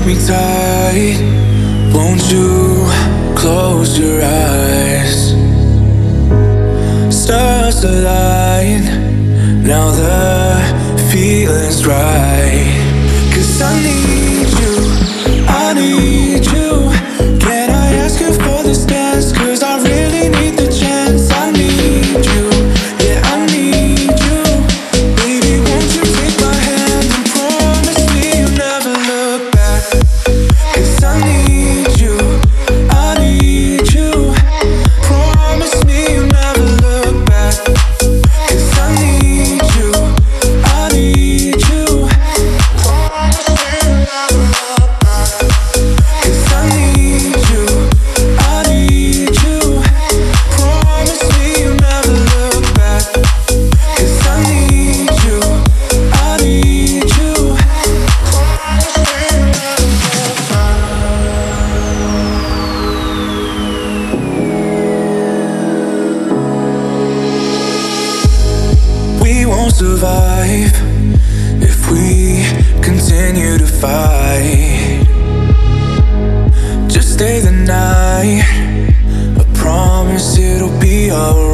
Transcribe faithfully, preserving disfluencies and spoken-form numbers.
me tight. Won't you close your eyes? Stars align, now the feeling's right. 'Cause I need you, I need you. Can I ask you for this dance? 'Cause I really need the chance. I need you, yeah, I need you. Baby, won't you take my hand and promise me you'll never look back? 'Cause I need you, I need you. Promise me you'll never look back. 'Cause I need you, I need you. Promise me you'll never look back. 'Cause I need you, I need you. Promise me you'll never look back. 'Cause I need you, I need you. Promise me you'll never look back. We won't survive if we continue to fight. Just stay the night, I promise it'll be alright.